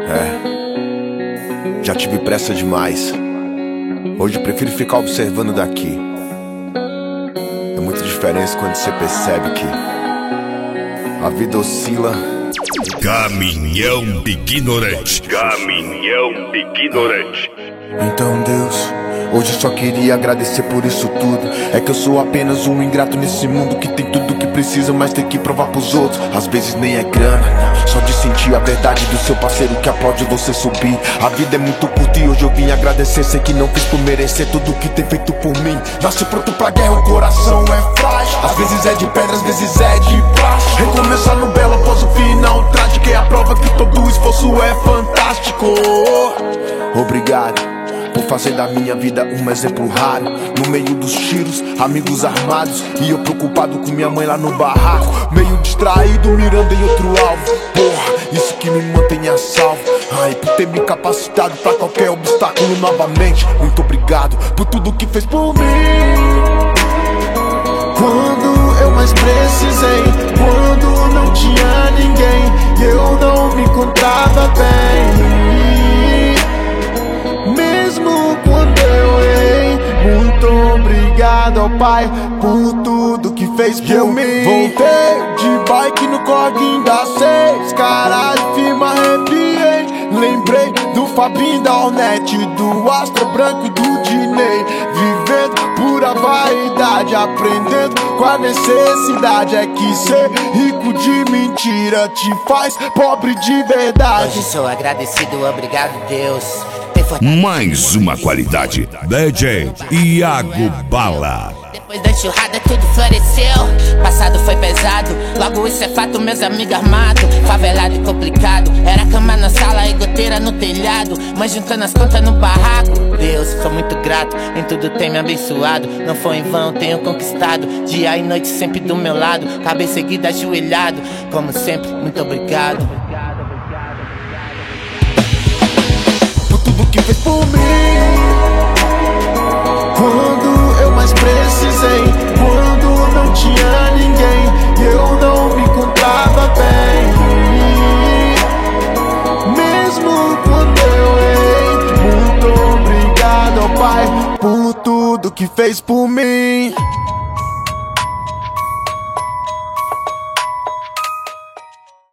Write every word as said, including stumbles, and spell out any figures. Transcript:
É, já tive pressa demais. Hoje eu prefiro ficar observando daqui. É muita diferença quando você percebe que a vida oscila. Caminhão ignorante. Caminhão ignorante. Então Deus, hoje eu só queria agradecer por isso tudo. É que eu sou apenas um ingrato nesse mundo que tem tudo que precisa, mas tem que provar pros outros. Às vezes nem é grana, só de sentir a verdade do seu parceiro que aplaude você subir. A vida é muito curta e hoje eu vim agradecer. Sei que não fiz por merecer tudo que tem feito por mim. Nasce pronto pra guerra, o coração é frágil. Às vezes é de pedra, às vezes é de plástico. Recomeçar no belo após o final trágico é a prova que todo esforço é fantástico. Obrigado por fazer da minha vida um exemplo raro. No meio dos tiros, amigos armados, e eu preocupado com minha mãe lá no barraco. Meio distraído, mirando em outro alvo. Porra, isso que me mantém a salvo. Ai, por ter me capacitado pra qualquer obstáculo novamente. Muito obrigado por tudo que fez por mim. Quando eu mais precisei, quando não tinha ninguém e eu não me encontrava bem. Mesmo quando eu errei, muito obrigado ao Pai por tudo que fez por eu mim. Voltei de bike no corguinho da seis, caralho, firma, arrepiei. Lembrei do Fabinho da Ornette, do Astro Branco e do Dinei. Vivendo pura vaidade, aprendendo com a necessidade. É que ser rico de mentira te faz pobre de verdade. Hoje sou agradecido, obrigado Deus. Mais uma qualidade. D J Iago Bala. Depois da enxurrada tudo floresceu. Passado foi pesado, logo isso é fato, meus amigos armados. Favelado e complicado, era cama na sala e goteira no telhado. Mãe juntando as contas no barraco. Deus, sou muito grato, em tudo tem me abençoado. Não foi em vão, tenho conquistado. Dia e noite sempre do meu lado, cabeça erguida, ajoelhado. Como sempre, muito obrigado. Tudo que fez por mim. Quando eu mais precisei, quando não tinha ninguém e eu não me encontrava bem. Mesmo quando eu errei, muito obrigado ao Pai por tudo que fez por mim.